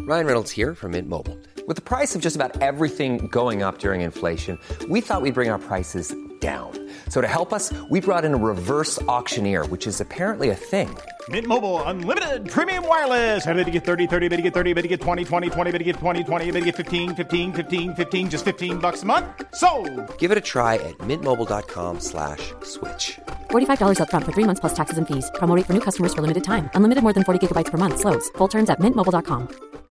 Ryan Reynolds here from Mint Mobile. With the price of just about everything going up during inflation, we thought we'd bring our prices down. So to help us, we brought in a reverse auctioneer, which is apparently a thing. Mint Mobile Unlimited Premium Wireless. How to get 30, 30, bit to get 30, bit to get 20, 20, 20, bit to get 20, 20, bit to get 15, 15, 15, 15, just $15 a month? Sold! Give it a try at mintmobile.com/switch. $45 up front for 3 months plus taxes and fees. Promo rate for new customers for limited time. Unlimited more than 40 gigabytes per month. Slows full terms at mintmobile.com.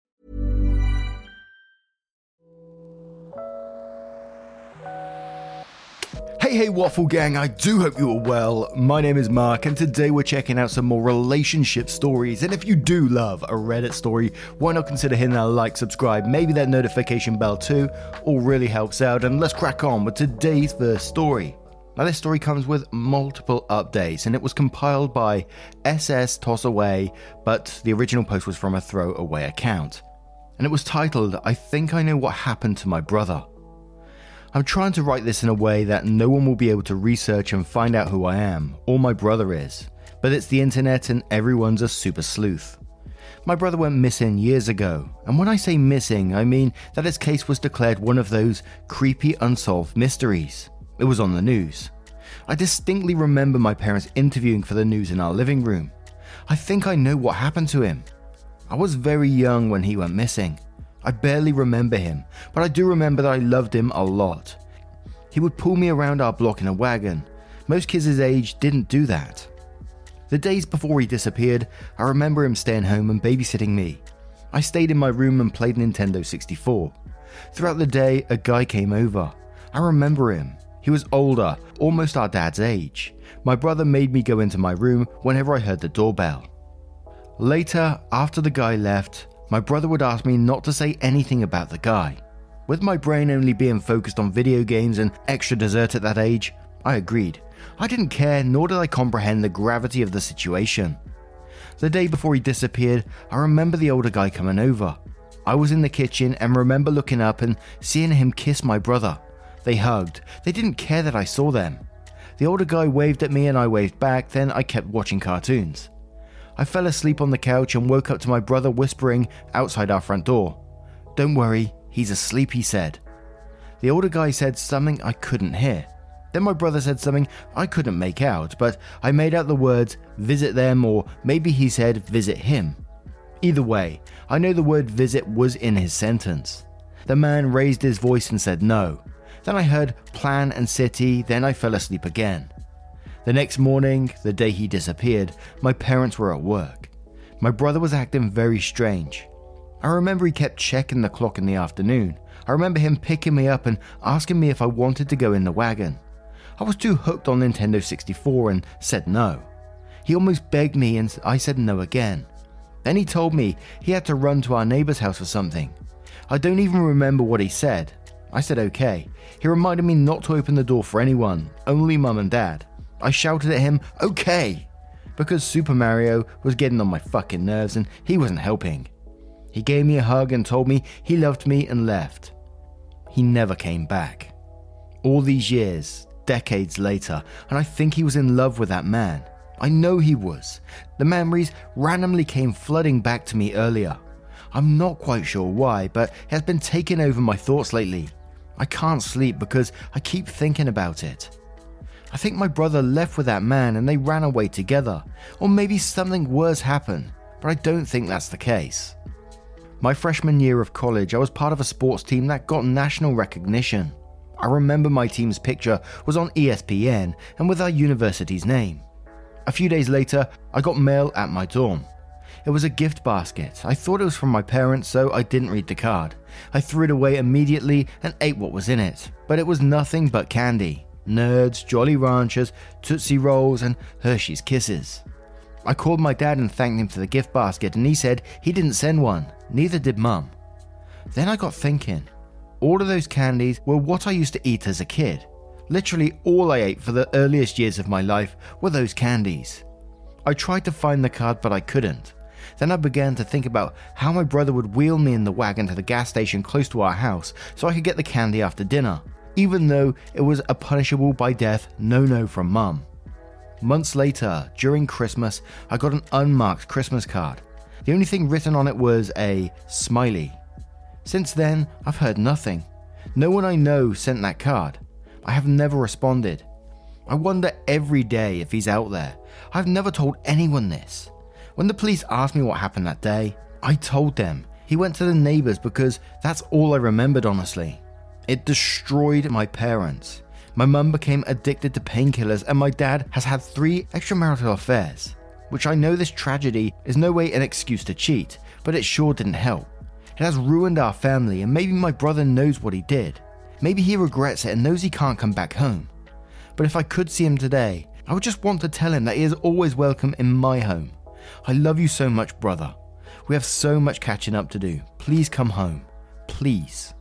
Hey Waffle Gang, I do hope you are well. My name is Mark and today we're checking out some more relationship stories. And if you do love a Reddit story, why not consider hitting that like, subscribe, maybe that notification bell too, all really helps out. And let's crack on with today's first story. Now this story comes with multiple updates and it was compiled by SS Tossaway, but the original post was from a throwaway account. And it was titled, I Think I Know What Happened to My Brother. I'm trying to write this in a way that no one will be able to research and find out who I am, or my brother is, but it's the internet and everyone's a super sleuth. My brother went missing years ago, and when I say missing, I mean that his case was declared one of those creepy unsolved mysteries. It was on the news. I distinctly remember my parents interviewing for the news in our living room. I think I know what happened to him. I was very young when he went missing. I barely remember him, but I do remember that I loved him a lot. He would pull me around our block in a wagon. Most kids his age didn't do that. The days before he disappeared, I remember him staying home and babysitting me. I stayed in my room and played Nintendo 64. Throughout the day, a guy came over. I remember him. He was older, almost our dad's age. My brother made me go into my room whenever I heard the doorbell. Later, after the guy left, my brother would ask me not to say anything about the guy. With my brain only being focused on video games and extra dessert at that age, I agreed. I didn't care, nor did I comprehend the gravity of the situation. The day before he disappeared, I remember the older guy coming over. I was in the kitchen and remember looking up and seeing him kiss my brother. They hugged. They didn't care that I saw them. The older guy waved at me and I waved back, then I kept watching cartoons. I fell asleep on the couch and woke up to my brother whispering outside our front door. "Don't worry, he's asleep," he said. The older guy said something I couldn't hear. Then my brother said something I couldn't make out, but I made out the words visit them, or maybe he said visit him. Either way, I know the word visit was in his sentence. The man raised his voice and said no. Then I heard plan and city, then I fell asleep again. The next morning, the day he disappeared, my parents were at work. My brother was acting very strange. I remember he kept checking the clock in the afternoon. I remember him picking me up and asking me if I wanted to go in the wagon. I was too hooked on Nintendo 64 and said no. He almost begged me and I said no again. Then he told me he had to run to our neighbor's house for something. I don't even remember what he said. I said okay. He reminded me not to open the door for anyone, only mum and dad. I shouted at him, okay, because Super Mario was getting on my fucking nerves and he wasn't helping. He gave me a hug and told me he loved me and left. He never came back. All these years, decades later, and I think he was in love with that man. I know he was. The memories randomly came flooding back to me earlier. I'm not quite sure why, but it has been taking over my thoughts lately. I can't sleep because I keep thinking about it. I think my brother left with that man and they ran away together, or maybe something worse happened, but I don't think that's the case. My freshman year of college, I was part of a sports team that got national recognition. I remember my team's picture was on ESPN and with our university's name. A few days later, I got mail at my dorm. It was a gift basket. I thought it was from my parents, so I didn't read the card. I threw it away immediately and ate what was in it, but it was nothing but candy. Nerds, Jolly Ranchers, Tootsie Rolls, and Hershey's Kisses. I called my dad and thanked him for the gift basket, and he said he didn't send one, neither did Mum. Then I got thinking, all of those candies were what I used to eat as a kid. Literally all I ate for the earliest years of my life were those candies. I tried to find the card, but I couldn't. Then I began to think about how my brother would wheel me in the wagon to the gas station close to our house so I could get the candy after dinner, even though it was a punishable by death no-no from Mum. Months later, during Christmas, I got an unmarked Christmas card. The only thing written on it was a smiley. Since then, I've heard nothing. No one I know sent that card. I have never responded. I wonder every day if he's out there. I've never told anyone this. When the police asked me what happened that day, I told them. He went to the neighbors because that's all I remembered, honestly. It destroyed my parents. My mum became addicted to painkillers and my dad has had 3 extramarital affairs, which I know this tragedy is no way an excuse to cheat, but it sure didn't help. It has ruined our family and maybe my brother knows what he did. Maybe he regrets it and knows he can't come back home. But if I could see him today, I would just want to tell him that he is always welcome in my home. I love you so much, brother. We have so much catching up to do. Please come home. Please.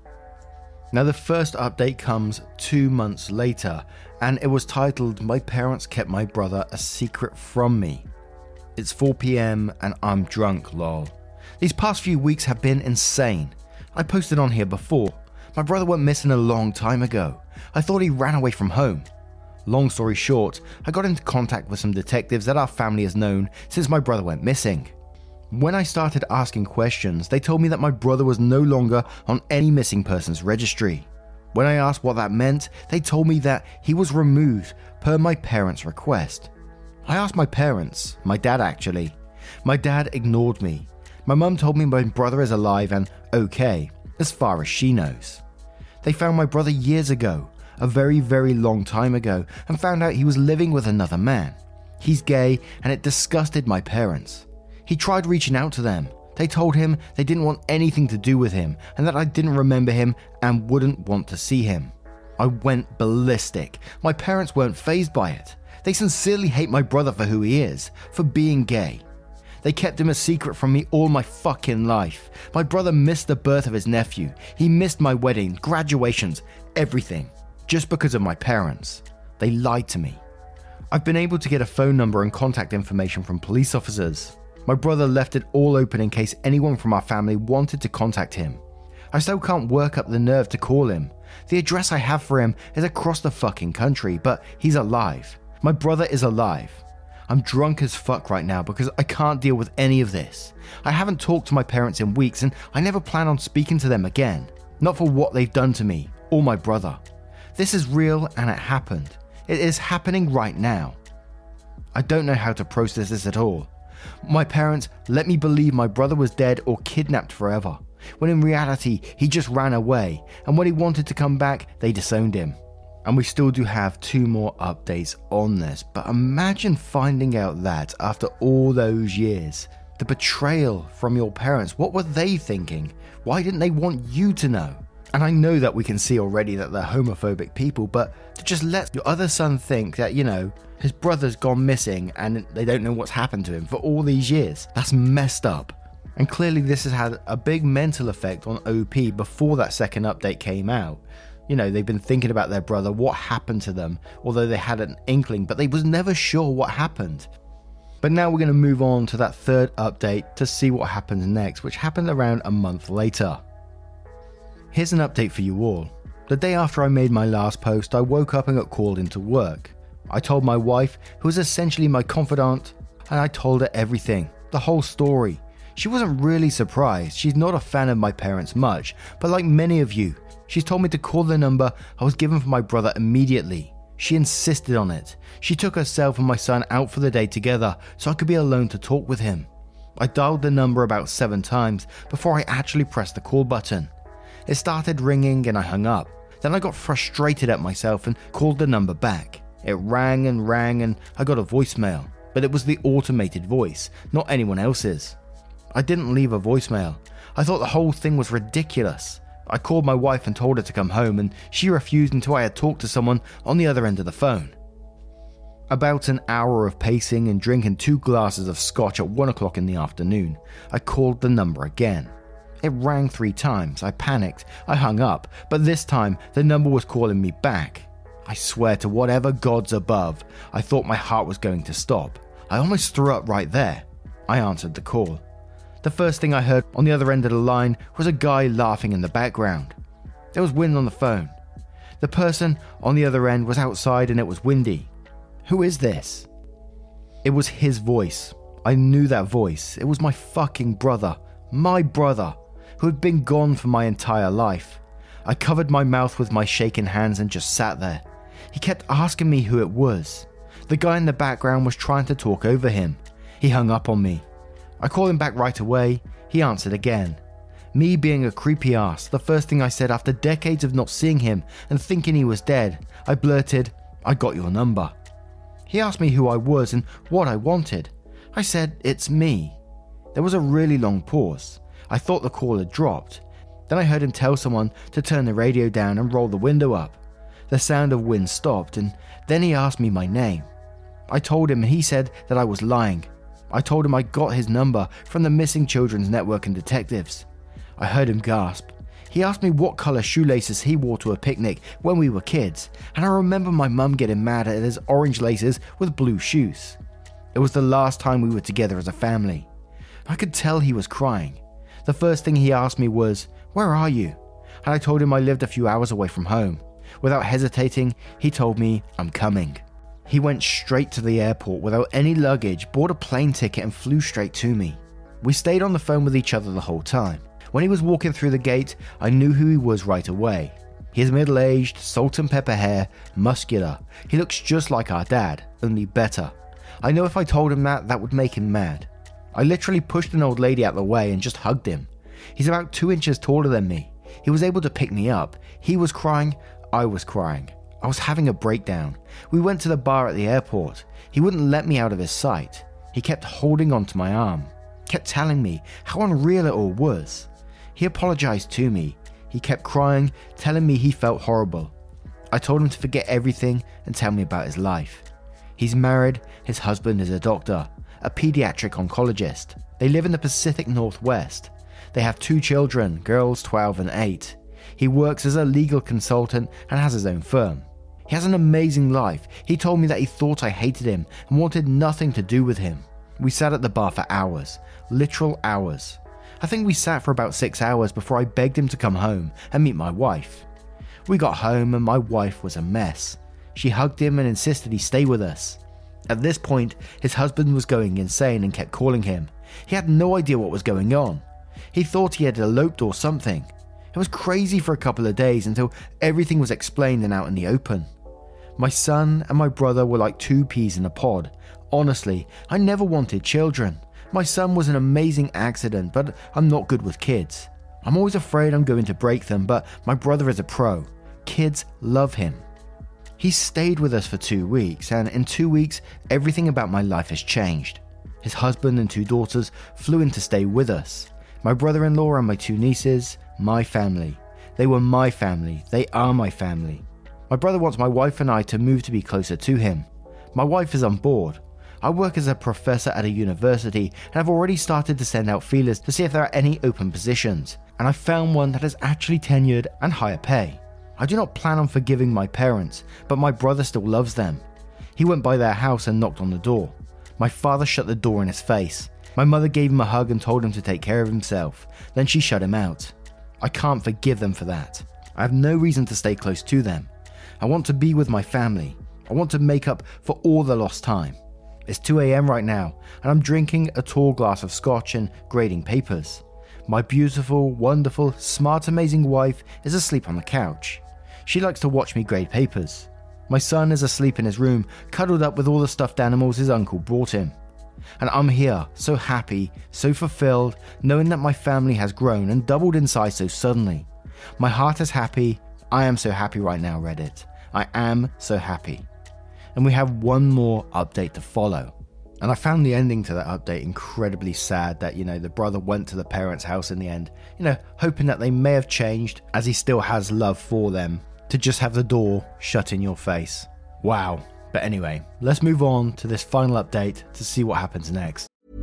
Now the first update comes 2 months later, and it was titled, "My parents kept my brother a secret from me." It's 4 PM and I'm drunk, lol. These past few weeks have been insane. I posted on here before. My brother went missing a long time ago. I thought he ran away from home. Long story short, I got into contact with some detectives that our family has known since my brother went missing. When I started asking questions, they told me that my brother was no longer on any missing persons registry. When I asked what that meant, they told me that he was removed per my parents' request. I asked my parents, my dad actually. My dad ignored me. My mum told me my brother is alive and okay, as far as she knows. They found my brother years ago, a very, very long time ago, and found out he was living with another man. He's gay and it disgusted my parents. He tried reaching out to them. They told him they didn't want anything to do with him and that I didn't remember him and wouldn't want to see him. I went ballistic. My parents weren't fazed by it. They sincerely hate my brother for who he is, for being gay. They kept him a secret from me all my fucking life. My brother missed the birth of his nephew. He missed my wedding, graduations, everything, just because of my parents. They lied to me. I've been able to get a phone number and contact information from police officers. My brother left it all open in case anyone from our family wanted to contact him. I still can't work up the nerve to call him. The address I have for him is across the fucking country, but he's alive. My brother is alive. I'm drunk as fuck right now because I can't deal with any of this. I haven't talked to my parents in weeks and I never plan on speaking to them again. Not for what they've done to me or my brother. This is real and it happened. It is happening right now. I don't know how to process this at all. My parents let me believe my brother was dead or kidnapped forever, when in reality he just ran away, and when he wanted to come back they disowned him. And we still do have 2 more updates on this, but imagine finding out that after all those years, the betrayal from your parents, what were they thinking? Why didn't they want you to know? And I know that we can see already that they're homophobic people, but to just let your other son think that, his brother's gone missing and they don't know what's happened to him for all these years, that's messed up. And clearly this has had a big mental effect on OP before that second update came out. They've been thinking about their brother, what happened to them, although they had an inkling, but they was never sure what happened. But now we're going to move on to that third update to see what happens next, which happened around a month later. Here's an update for you all. The day after I made my last post, I woke up and got called into work. I told my wife, who was essentially my confidant, and I told her everything, the whole story. She wasn't really surprised. She's not a fan of my parents much, but like many of you, she's told me to call the number I was given for my brother immediately. She insisted on it. She took herself and my son out for the day together so I could be alone to talk with him. I dialed the number about 7 times before I actually pressed the call button. It started ringing and I hung up. Then I got frustrated at myself and called the number back. It rang and I got a voicemail, but it was the automated voice, not anyone else's. I didn't leave a voicemail. I thought the whole thing was ridiculous. I called my wife and told her to come home, and she refused until I had talked to someone on the other end of the phone. About an hour of pacing and drinking 2 glasses of scotch at 1 o'clock in the afternoon, I called the number again. It rang 3 times. I panicked. I hung up, but this time the number was calling me back. I swear to whatever gods above, I thought my heart was going to stop. I almost threw up right there. I answered the call. The first thing I heard on the other end of the line was a guy laughing in the background. There was wind on the phone. The person on the other end was outside and it was windy. Who is this? It was his voice. I knew that voice. It was my fucking brother. My brother, who had been gone for my entire life. I covered my mouth with my shaking hands and just sat there. He kept asking me who it was. The guy in the background was trying to talk over him. He hung up on me. I called him back right away. He answered again. Me being a creepy ass, the first thing I said after decades of not seeing him and thinking he was dead, I blurted, "I got your number." He asked me who I was and what I wanted. I said, "It's me." There was a really long pause. I thought the call had dropped. Then I heard him tell someone to turn the radio down and roll the window up. The sound of wind stopped, and then he asked me my name. I told him and he said that I was lying. I told him I got his number from the Missing Children's Network and detectives. I heard him gasp. He asked me what colour shoelaces he wore to a picnic when we were kids, and I remember my mum getting mad at his orange laces with blue shoes. It was the last time we were together as a family. I could tell he was crying. The first thing he asked me was, "Where are you?" And I told him I lived a few hours away from home. Without hesitating, he told me, "I'm coming." He went straight to the airport without any luggage, bought a plane ticket and flew straight to me. We stayed on the phone with each other the whole time. When he was walking through the gate, I knew who he was right away. He is middle-aged, salt and pepper hair, muscular. He looks just like our dad, only better. I know if I told him that would make him mad. I literally pushed an old lady out the way and just hugged him. He's about 2 inches taller than me. He was able to pick me up. He was crying, I was crying. I was having a breakdown. We went to the bar at the airport. He wouldn't let me out of his sight. He kept holding onto my arm, kept telling me how unreal it all was. He apologized to me. He kept crying, telling me he felt horrible. I told him to forget everything and tell me about his life. He's married, his husband is a doctor, a pediatric oncologist. They live in the Pacific Northwest. They have 2 children, girls 12 and 8. He works as a legal consultant and has his own firm. He has an amazing life. He told me that he thought I hated him and wanted nothing to do with him. We sat at the bar for hours, literal hours. I think we sat for about 6 hours before I begged him to come home and meet my wife. We got home and my wife was a mess. She hugged him and insisted he stay with us. At this point, his husband was going insane and kept calling him. He had no idea what was going on. He thought he had eloped or something. It was crazy for a couple of days until everything was explained and out in the open. My son and my brother were like 2 peas in a pod. Honestly, I never wanted children. My son was an amazing accident, but I'm not good with kids. I'm always afraid I'm going to break them, but my brother is a pro. Kids love him. He stayed with us for 2 weeks, and in 2 weeks, everything about my life has changed. His husband and 2 daughters flew in to stay with us. My brother-in-law and my 2 nieces, my family. They were my family. They are my family. My brother wants my wife and I to move to be closer to him. My wife is on board. I work as a professor at a university and have already started to send out feelers to see if there are any open positions, and I found one that is actually tenured and higher pay. I do not plan on forgiving my parents, but my brother still loves them. He went by their house and knocked on the door. My father shut the door in his face. My mother gave him a hug and told him to take care of himself. Then she shut him out. I can't forgive them for that. I have no reason to stay close to them. I want to be with my family. I want to make up for all the lost time. It's 2 a.m. right now, and I'm drinking a tall glass of scotch and grading papers. My beautiful, wonderful, smart, amazing wife is asleep on the couch. She likes to watch me grade papers. My son is asleep in his room, cuddled up with all the stuffed animals his uncle brought him. And I'm here, so happy, so fulfilled, knowing that my family has grown and doubled in size so suddenly. My heart is happy. I am so happy right now, Reddit. I am so happy. And we have one more update to follow. And I found the ending to that update incredibly sad that, the brother went to the parents' house in the end, hoping that they may have changed, as he still has love for them, to just have the door shut in your face. Wow. But anyway, let's move on to this final update to see what happens next.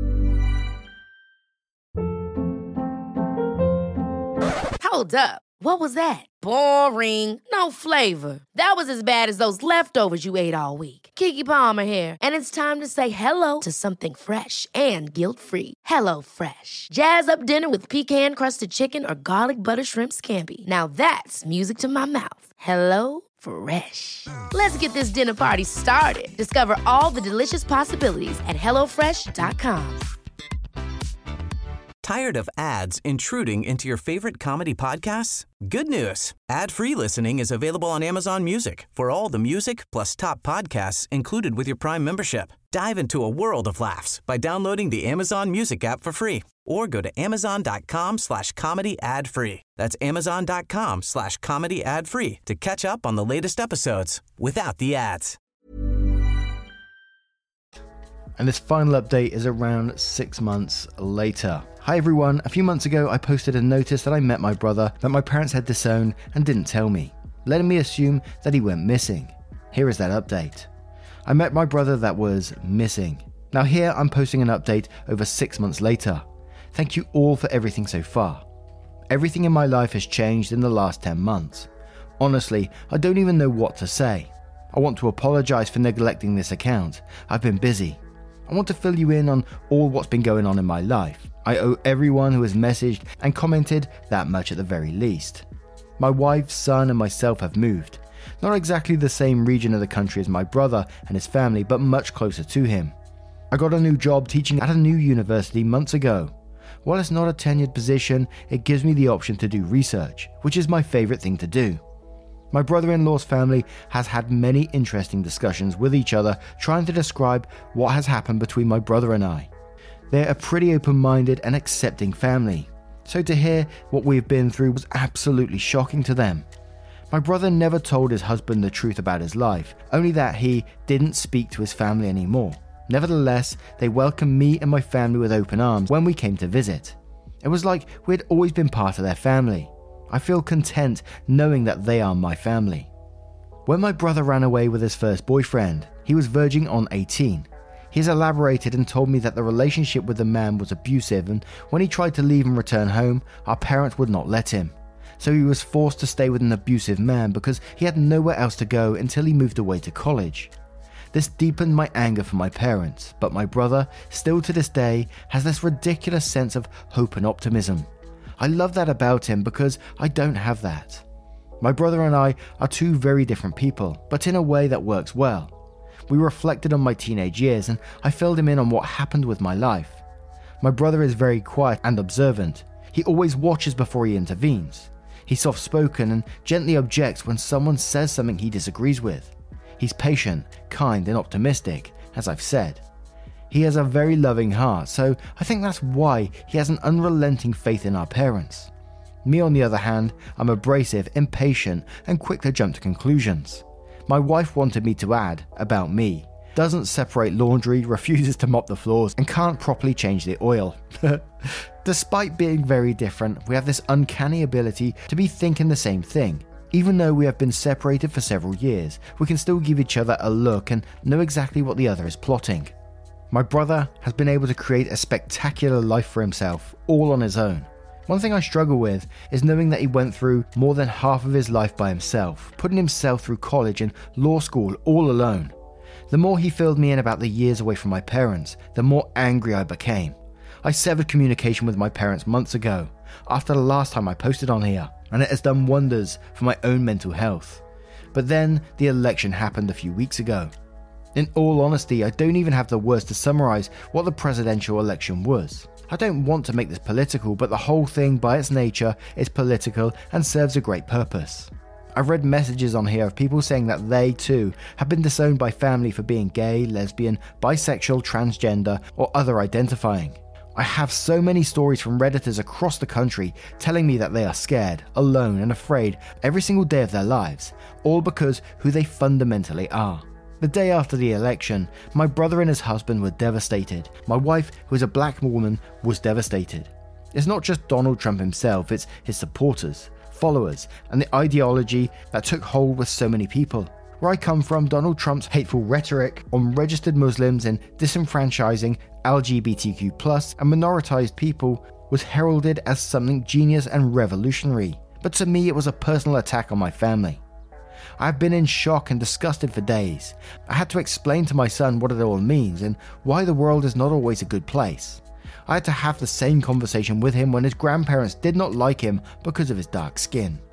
Hold up. What was that? Boring. No flavor. That was as bad as those leftovers you ate all week. Keke Palmer here, and it's time to say hello to something fresh and guilt-free. Hello Fresh. Jazz up dinner with pecan-crusted chicken or garlic butter shrimp scampi. Now that's music to my mouth. Hello Fresh. Let's get this dinner party started. Discover all the delicious possibilities at HelloFresh.com. Tired of ads intruding into your favorite comedy podcasts? Good news. Ad-free listening is available on Amazon Music for all the music plus top podcasts included with your Prime membership. Dive into a world of laughs by downloading the Amazon Music app for free or go to amazon.com/comedy ad-free. That's amazon.com/comedy ad-free to catch up on the latest episodes without the ads. And this final update is around 6 months later. Hi everyone, a few months ago I posted a notice that I met my brother that my parents had disowned and didn't tell me, letting me assume that he went missing. Here is that update. I met my brother that was missing. Now here I'm posting an update over 6 months later. Thank you all for everything so far. Everything in my life has changed in the last 10 months. Honestly, I don't even know what to say. I want to apologize for neglecting this account. I've been busy. I want to fill you in on all what's been going on in my life. I owe everyone who has messaged and commented that much at the very least. My wife, son, and myself have moved. Not exactly the same region of the country as my brother and his family, but much closer to him. I got a new job teaching at a new university months ago. While it's not a tenured position, it gives me the option to do research, which is my favorite thing to do. My brother-in-law's family has had many interesting discussions with each other trying to describe what has happened between my brother and I. They're a pretty open-minded and accepting family, so to hear what we've been through was absolutely shocking to them. My brother never told his husband the truth about his life, only that he didn't speak to his family anymore. Nevertheless, they welcomed me and my family with open arms when we came to visit. It was like we'd always been part of their family. I feel content knowing that they are my family. When my brother ran away with his first boyfriend, he was verging on 18. He has elaborated and told me that the relationship with the man was abusive, and when he tried to leave and return home, our parents would not let him. So he was forced to stay with an abusive man because he had nowhere else to go until he moved away to college. This deepened my anger for my parents, but my brother, still to this day, has this ridiculous sense of hope and optimism. I love that about him because I don't have that. My brother and I are two very different people, but in a way that works well. We reflected on my teenage years and I filled him in on what happened with my life. My brother is very quiet and observant. He always watches before he intervenes. He's soft-spoken and gently objects when someone says something he disagrees with. He's patient, kind and optimistic, as I've said. He has a very loving heart, so I think that's why he has an unrelenting faith in our parents. Me, on the other hand, I'm abrasive, impatient, and quick to jump to conclusions. My wife wanted me to add, about me, doesn't separate laundry, refuses to mop the floors, and can't properly change the oil. Despite being very different, we have this uncanny ability to be thinking the same thing. Even though we have been separated for several years, we can still give each other a look and know exactly what the other is plotting. My brother has been able to create a spectacular life for himself, all on his own. One thing I struggle with is knowing that he went through more than half of his life by himself, putting himself through college and law school all alone. The more he filled me in about the years away from my parents, the more angry I became. I severed communication with my parents months ago, after the last time I posted on here, and it has done wonders for my own mental health. But then the election happened a few weeks ago. In all honesty, I don't even have the words to summarize what the presidential election was. I don't want to make this political, but the whole thing by its nature is political and serves a great purpose. I've read messages on here of people saying that they too have been disowned by family for being gay, lesbian, bisexual, transgender, or other identifying. I have so many stories from Redditors across the country telling me that they are scared, alone, and afraid every single day of their lives, all because who they fundamentally are. The day after the election, my brother and his husband were devastated. My wife, who is a black woman, was devastated. It's not just Donald Trump himself, it's his supporters, followers, and the ideology that took hold with so many people. Where I come from, Donald Trump's hateful rhetoric on registered Muslims and disenfranchising LGBTQ+ and minoritized people was heralded as something genius and revolutionary. But to me, it was a personal attack on my family. I have been in shock and disgusted for days. I had to explain to my son what it all means and why the world is not always a good place. I had to have the same conversation with him when his grandparents did not like him because of his dark skin.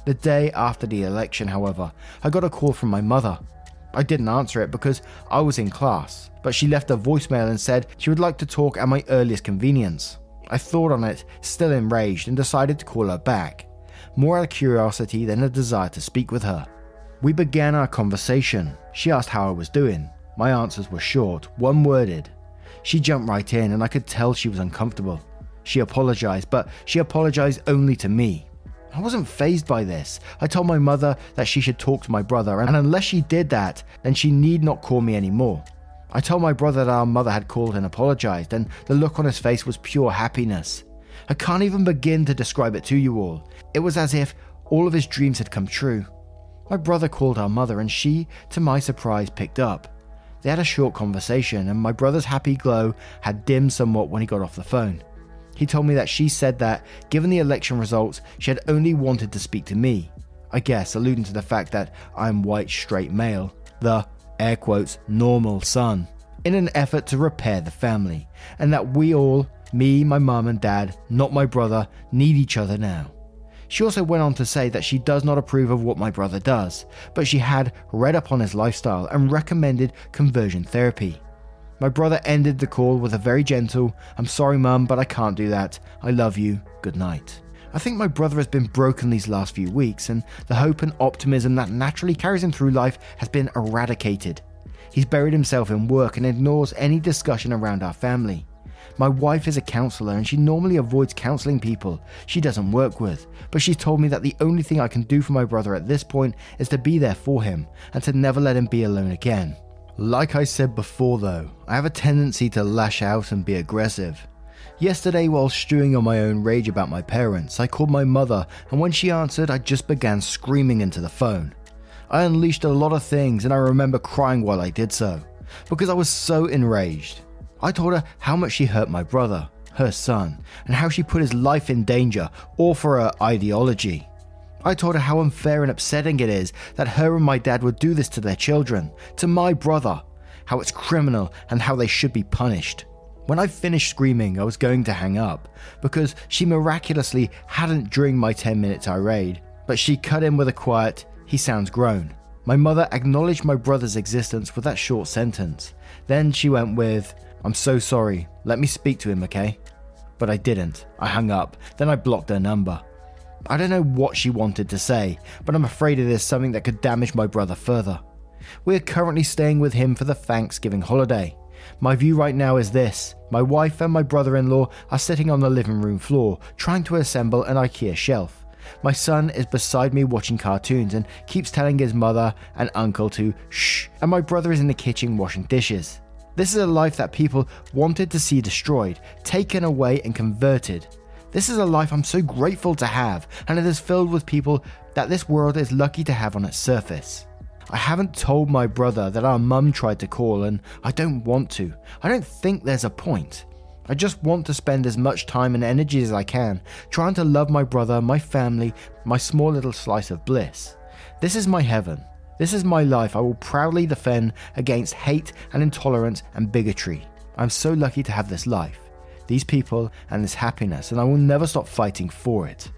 The day after the election, however, I got a call from my mother. I didn't answer it because I was in class, but she left a voicemail and said she would like to talk at my earliest convenience. I thought on it, still enraged, and decided to call her back, more out of curiosity than a desire to speak with her. We began our conversation. She asked how I was doing. My answers were short, one-worded. She jumped right in and I could tell she was uncomfortable. She apologized, but she apologized only to me. I wasn't fazed by this. I told my mother that she should talk to my brother, and unless she did that, then she need not call me anymore. I told my brother that our mother had called and apologized, and the look on his face was pure happiness. I can't even begin to describe it to you all. It was as if all of his dreams had come true. My brother called our mother, and she, to my surprise, picked up. They had a short conversation, and my brother's happy glow had dimmed somewhat when he got off the phone. He told me that she said that, given the election results, she had only wanted to speak to me. I guess alluding to the fact that I'm white straight male, the, air quotes, normal son, in an effort to repair the family, and that we all, me, my mum and dad, not my brother, need each other now. She also went on to say that she does not approve of what my brother does, but she had read up on his lifestyle and recommended conversion therapy. My brother ended the call with a very gentle, "I'm sorry mum, but I can't do that. I love you. Good night." I think my brother has been broken these last few weeks, and the hope and optimism that naturally carries him through life has been eradicated. He's buried himself in work and ignores any discussion around our family. My wife is a counsellor and she normally avoids counselling people she doesn't work with, but she's told me that the only thing I can do for my brother at this point is to be there for him and to never let him be alone again. Like I said before though, I have a tendency to lash out and be aggressive. Yesterday, while stewing on my own rage about my parents, I called my mother, and when she answered, I just began screaming into the phone. I unleashed a lot of things, and I remember crying while I did so, because I was so enraged. I told her how much she hurt my brother, her son, and how she put his life in danger, all for her ideology. I told her how unfair and upsetting it is that her and my dad would do this to their children, to my brother, how it's criminal and how they should be punished. When I finished screaming, I was going to hang up, because she miraculously hadn't during my 10-minute tirade, but she cut in with a quiet, "He sounds grown." My mother acknowledged my brother's existence with that short sentence. Then she went with, "I'm so sorry, let me speak to him, okay?" But I didn't. I hung up, then I blocked her number. I don't know what she wanted to say, but I'm afraid it is something that could damage my brother further. We are currently staying with him for the Thanksgiving holiday. My view right now is this: my wife and my brother-in-law are sitting on the living room floor, trying to assemble an IKEA shelf. My son is beside me watching cartoons and keeps telling his mother and uncle to shh, and my brother is in the kitchen washing dishes. This is a life that people wanted to see destroyed, taken away and converted. This is a life I'm so grateful to have, and it is filled with people that this world is lucky to have on its surface. I haven't told my brother that our mum tried to call, and I don't want to. I don't think there's a point. I just want to spend as much time and energy as I can trying to love my brother, my family, my small little slice of bliss. This is my heaven. This is my life I will proudly defend against hate and intolerance and bigotry. I'm so lucky to have this life, these people and this happiness, and I will never stop fighting for it.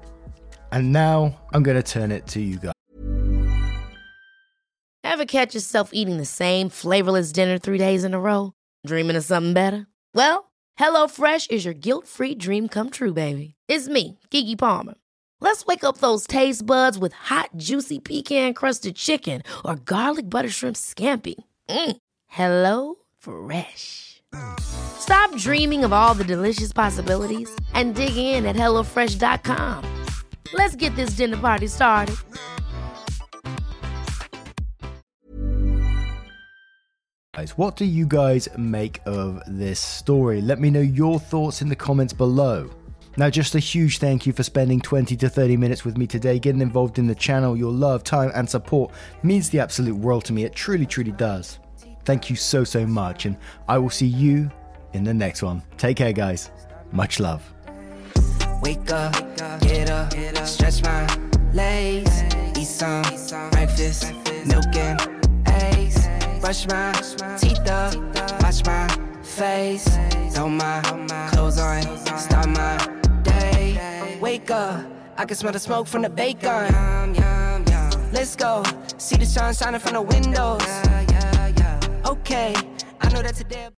And now I'm going to turn it to you guys. Ever catch yourself eating the same flavorless dinner 3 days in a row? Dreaming of something better? Well, HelloFresh is your guilt-free dream come true, baby. It's me, Keke Palmer. Let's wake up those taste buds with hot, juicy pecan-crusted chicken or garlic butter shrimp scampi. Hello Fresh. Stop dreaming of all the delicious possibilities and dig in at HelloFresh.com. Let's get this dinner party started. What do you guys make of this story? Let me know your thoughts in the comments below. Now, just a huge thank you for spending 20 to 30 minutes with me today, getting involved in the channel. Your love, time, and support means the absolute world to me. It truly, truly does. Thank you so, so much, and I will see you in the next one. Take care, guys. Much love. Wake up, get up, stretch my legs, eat some breakfast, milk and eggs, brush my teeth up, wash my face, throw my clothes on, start my day. Wake up, I can smell the smoke from the bacon. Let's go, see the sun shining from the windows. Okay, I know that today